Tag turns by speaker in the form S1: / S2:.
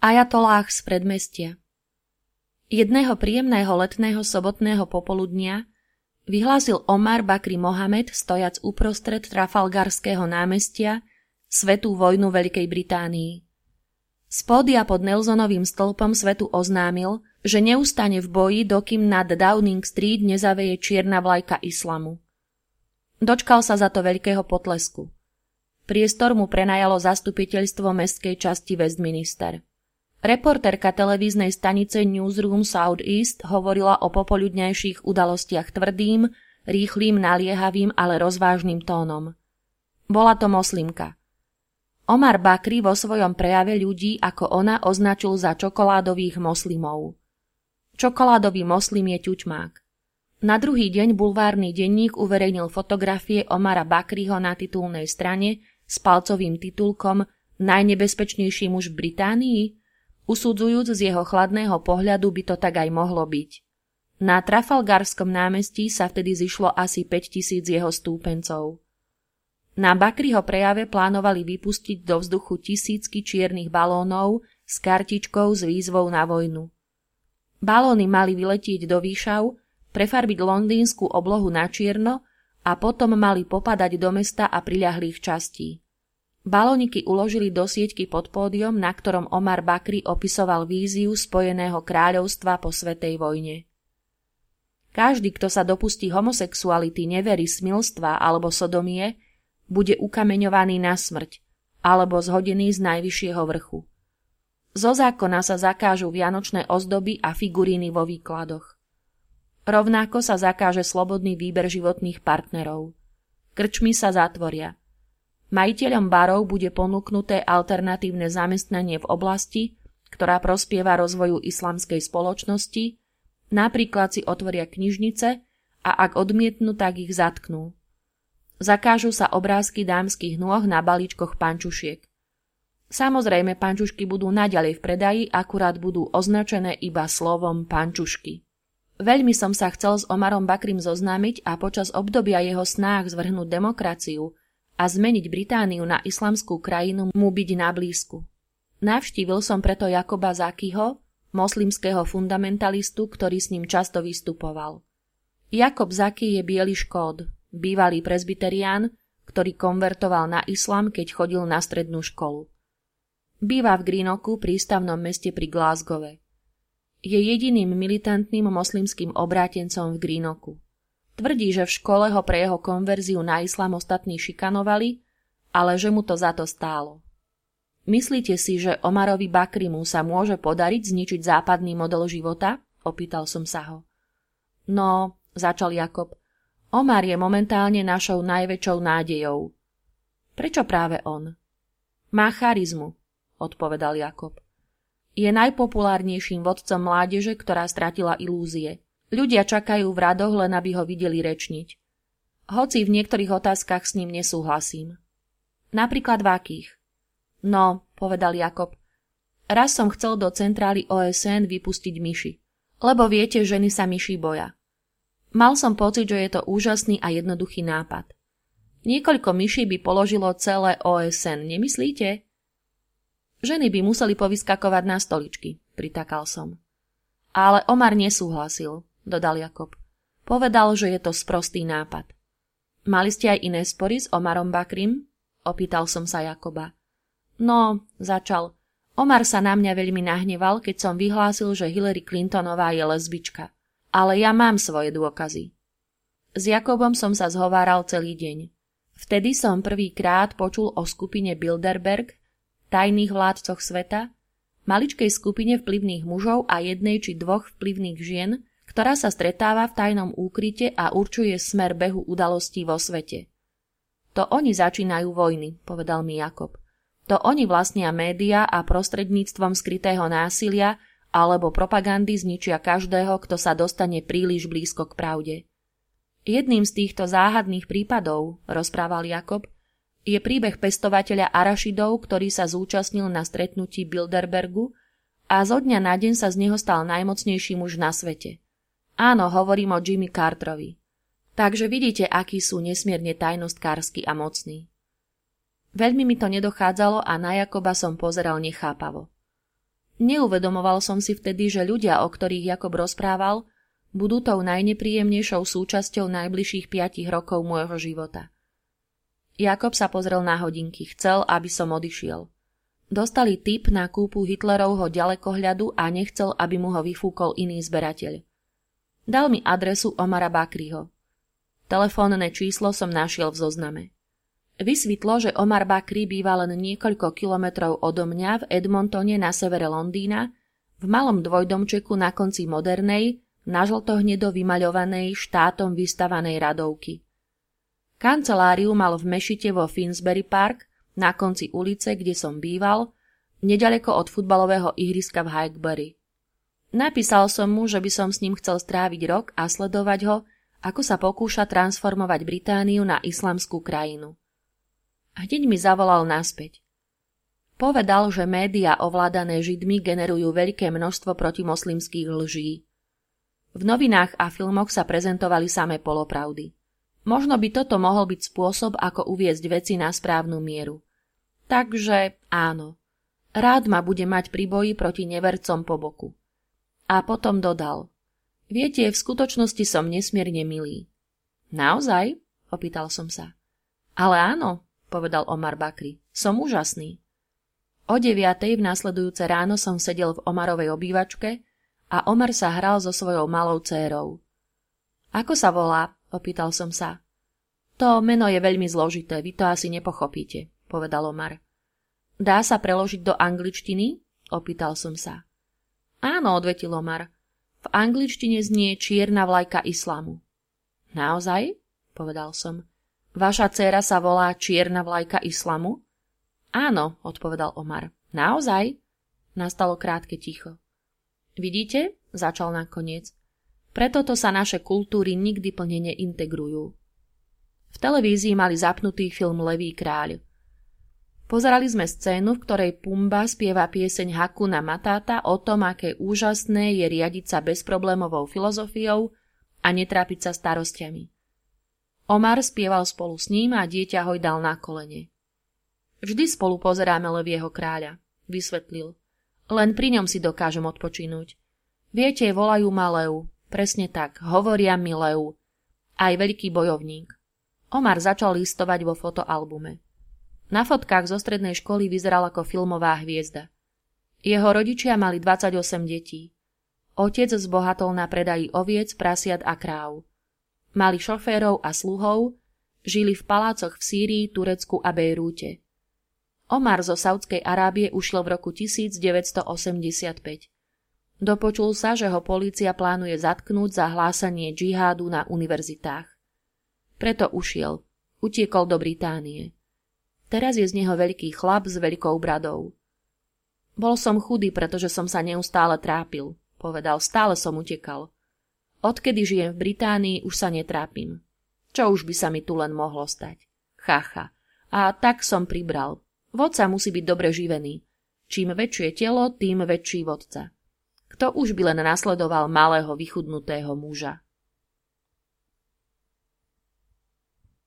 S1: Ajatolách z predmestia. Jedného príjemného letného sobotného popoludnia vyhlásil Omar Bakri Mohamed, stojac uprostred Trafalgarského námestia, svätú vojnu Veľkej Británii. Z pódia pod Nelsonovým stĺpom svetu oznámil, že neustane v boji, dokým nad Downing Street nezaveje čierna vlajka islamu. Dočkal sa za to veľkého potlesku. Priestor mu prenajalo zastupiteľstvo mestskej časti Westminster. Reportérka televíznej stanice Newsroom South East hovorila o popoludňajších udalostiach tvrdým, rýchlým, naliehavým, ale rozvážnym tónom. Bola to moslimka. Omar Bakri vo svojom prejave ľudí ako ona označil za čokoládových moslimov. Čokoládový moslim je ťuťmák. Na druhý deň bulvárny denník uverejnil fotografie Omara Bakriho na titulnej strane s palcovým titulkom Najnebezpečnejší muž v Británii? Usudzujúc z jeho chladného pohľadu by to tak aj mohlo byť. Na Trafalgarskom námestí sa vtedy zišlo asi 5000 jeho stúpencov. Na Bakriho prejave plánovali vypustiť do vzduchu tisícky čiernych balónov s kartičkou s výzvou na vojnu. Balóny mali vyletieť do výšav, prefarbiť londýnsku oblohu na čierno a potom mali popadať do mesta a priľahlých častí. Balóniky uložili do sieťky pod pódium, na ktorom Omar Bakri opisoval víziu Spojeného kráľovstva po svätej vojne. Každý, kto sa dopustí homosexuality, nevery, smilstva alebo sodomie, bude ukameňovaný na smrť alebo zhodený z najvyššieho vrchu. Zo zákona sa zakážu vianočné ozdoby a figuríny vo výkladoch. Rovnako sa zakáže slobodný výber životných partnerov. Krčmy sa zatvoria. Majiteľom barov bude ponúknuté alternatívne zamestnanie v oblasti, ktorá prospieva rozvoju islamskej spoločnosti, napríklad si otvoria knižnice a ak odmietnú, tak ich zatknú. Zakážu sa obrázky dámskych nôh na balíčkoch pančušiek. Samozrejme, pančušky budú naďalej v predaji, akurát budú označené iba slovom pančušky. Veľmi som sa chcel s Omarom Bakrim zoznámiť a počas obdobia jeho snách zvrhnúť demokraciu a zmeniť Britániu na islamskú krajinu mu byť na blízku. Navštívil som preto Jakoba Zakiho, moslimského fundamentalistu, ktorý s ním často vystupoval. Jakob Zaki je biely škód, bývalý presbyterián, ktorý konvertoval na islam, keď chodil na strednú školu. Býva v Greenoku, prístavnom meste pri Glasgowe. Je jediným militantným moslimským obrátencom v Greenoku. Tvrdí, že v škole ho pre jeho konverziu na islám ostatní šikanovali, ale že mu to za to stálo. Myslíte si, že Omarovi Bakrimu sa môže podariť zničiť západný model života? Opýtal som sa ho. No, začal Jakob, Omar je momentálne našou najväčšou nádejou. Prečo práve on? Má charizmu, odpovedal Jakob. Je najpopulárnejším vodcom mládeže, ktorá stratila ilúzie. Ľudia čakajú v radoch, len aby ho videli rečniť. Hoci v niektorých otázkach s ním nesúhlasím. Napríklad v akých? No, povedal Jakob, raz som chcel do centrály OSN vypustiť myši, lebo viete, ženy sa myší boja. Mal som pocit, že je to úžasný a jednoduchý nápad. Niekoľko myší by položilo celé OSN, nemyslíte? Ženy by museli povyskakovať na stoličky, pritakal som. Ale Omar nesúhlasil, dodal Jakob. Povedal, že je to sprostý nápad. Mali ste aj iné spory s Omarom Bakrim? Opýtal som sa Jakoba. No, začal. Omar sa na mňa veľmi nahneval, keď som vyhlásil, že Hillary Clintonová je lesbička. Ale ja mám svoje dôkazy. S Jakobom som sa zhováral celý deň. Vtedy som prvýkrát počul o skupine Bilderberg, tajných vládcoch sveta, maličkej skupine vplyvných mužov a jednej či dvoch vplyvných žien, ktorá sa stretáva v tajnom úkryte a určuje smer behu udalostí vo svete. To oni začínajú vojny, povedal mi Jakob. To oni vlastnia médiá a prostredníctvom skrytého násilia alebo propagandy zničia každého, kto sa dostane príliš blízko k pravde. Jedným z týchto záhadných prípadov, rozprával Jakob, je príbeh pestovateľa arašidov, ktorý sa zúčastnil na stretnutí Bilderbergu a zo dňa na deň sa z neho stal najmocnejší muž na svete. Áno, hovorím o Jimmy Carterovi. Takže vidíte, akí sú nesmierne tajnostkársky a mocní. Veľmi mi to nedochádzalo a na Jakoba som pozeral nechápavo. Neuvedomoval som si vtedy, že ľudia, o ktorých Jakob rozprával, budú tou najnepríjemnejšou súčasťou najbližších 5 rokov môjho života. Jakob sa pozrel na hodinky, chcel, aby som odišiel. Dostali tip na kúpu Hitlerovho ďalekohľadu a nechcel, aby mu ho vyfúkol iný zberateľ. Dal mi adresu Omara Bakriho. Telefónne číslo som našiel v zozname. Vysvetlo, že Omar Bakri býva len niekoľko kilometrov odo mňa v Edmontone na severe Londýna, v malom dvojdomčeku na konci modernej, nažltohnedo vymaľovanej, štátom vystavanej radovky. Kanceláriu mal v mešite vo Finsbury Park, na konci ulice, kde som býval, neďaleko od futbalového ihriska v Highbury. Napísal som mu, že by som s ním chcel stráviť rok a sledovať ho, ako sa pokúša transformovať Britániu na islamskú krajinu. Hneď mi zavolal naspäť. Povedal, že médiá ovládané Židmi generujú veľké množstvo protimoslimských lží. V novinách a filmoch sa prezentovali samé polopravdy. Možno by toto mohol byť spôsob, ako uviesť veci na správnu mieru. Takže áno, rád ma bude mať pri boji proti nevercom po boku. A potom dodal. Viete, v skutočnosti som nesmierne milý. Naozaj? Opýtal som sa. Ale áno, povedal Omar Bakri. Som úžasný. O 9:00 v nasledujúce ráno som sedel v Omarovej obývačke a Omar sa hral so svojou malou dcérou. Ako sa volá? Opýtal som sa. To meno je veľmi zložité, vy to asi nepochopíte, povedal Omar. Dá sa preložiť do angličtiny? Opýtal som sa. Áno, odvetil Omar. V angličtine znie čierna vlajka islamu. Naozaj? Povedal som. Vaša dcéra sa volá čierna vlajka islamu? Áno, odpovedal Omar. Naozaj? Nastalo krátke ticho. Vidíte? Začal nakoniec. Preto to sa naše kultúry nikdy plne neintegrujú. V televízii mali zapnutý film Levý kráľ. Pozerali sme scénu, v ktorej Pumba spieva pieseň Hakuna Matata o tom, aké úžasné je riadiť sa bezproblémovou filozofiou a netrápiť sa starostiami. Omar spieval spolu s ním a dieťa hojdal na kolene. Vždy spolu pozeráme Levieho kráľa, vysvetlil. Len pri ňom si dokážem odpočinúť. Viete, volajú ma Lev. Presne tak, hovoria mi Lev. Aj veľký bojovník. Omar začal listovať vo fotoalbume. Na fotkách zo strednej školy vyzeral ako filmová hviezda. Jeho rodičia mali 28 detí. Otec zbohatol na predaji oviec, prasiat a kráv. Mali šoférov a sluhov, žili v palácoch v Sýrii, Turecku a Bejrúte. Omar zo Saudskej Arábie ušiel v roku 1985. Dopočul sa, že ho polícia plánuje zatknúť za hlásanie džihádu na univerzitách. Preto ušiel. Utiekol do Británie. Teraz je z neho veľký chlap s veľkou bradou. Bol som chudý, pretože som sa neustále trápil, povedal, stále som utekal. Odkedy žijem v Británii, už sa netrápim. Čo už by sa mi tu len mohlo stať? Chacha. A tak som pribral. Vodca musí byť dobre živený. Čím väčšie telo, tým väčší vodca. Kto už by len nasledoval malého vychudnutého muža?